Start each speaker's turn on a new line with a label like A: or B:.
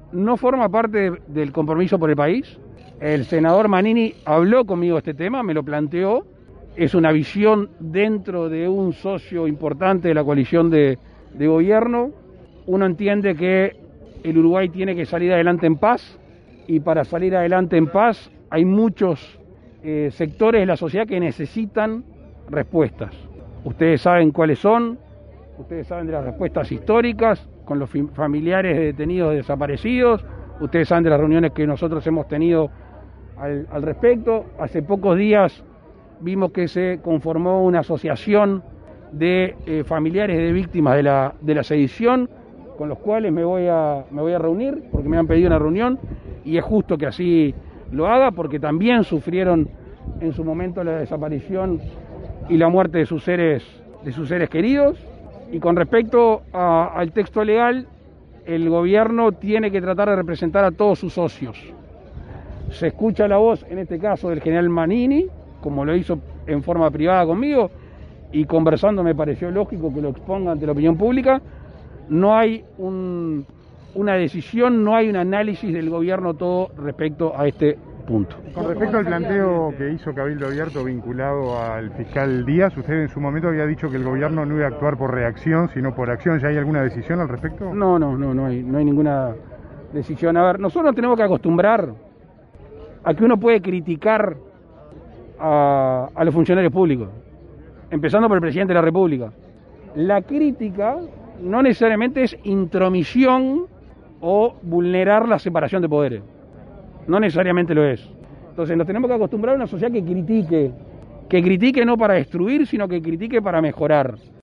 A: no forma parte del compromiso por el país. El senador Manini habló conmigo de este tema, me lo planteó. Es una visión dentro de un socio importante de la coalición de gobierno. Uno entiende que el Uruguay tiene que salir adelante en paz, y para salir adelante en paz hay muchos sectores de la sociedad que necesitan respuestas. Ustedes saben cuáles son, ustedes saben de las respuestas históricas con los familiares de detenidos desaparecidos, ustedes saben de las reuniones que nosotros hemos tenido al respecto. Hace pocos días vimos que se conformó una asociación de familiares de víctimas de la sedición, con los cuales me voy a reunir, porque me han pedido una reunión, y es justo que así lo haga, porque también sufrieron en su momento la desaparición y la muerte de sus seres queridos. Y con respecto al texto legal, el gobierno tiene que tratar de representar a todos sus socios. Se escucha la voz, en este caso, del general Manini, como lo hizo en forma privada conmigo, y conversando me pareció lógico que lo exponga ante la opinión pública. No hay una decisión, no hay un análisis del gobierno todo respecto a este punto.
B: Con respecto al planteo que hizo Cabildo Abierto vinculado al fiscal Díaz, usted en su momento había dicho que el gobierno no iba a actuar por reacción, sino por acción. ¿Ya hay alguna decisión al respecto?
A: No hay ninguna decisión. A ver, nosotros nos tenemos que acostumbrar a que uno puede criticar a los funcionarios públicos, empezando por el presidente de la República. La crítica no necesariamente es intromisión o vulnerar la separación de poderes. No necesariamente lo es. Entonces nos tenemos que acostumbrar a una sociedad que critique no para destruir, sino que critique para mejorar.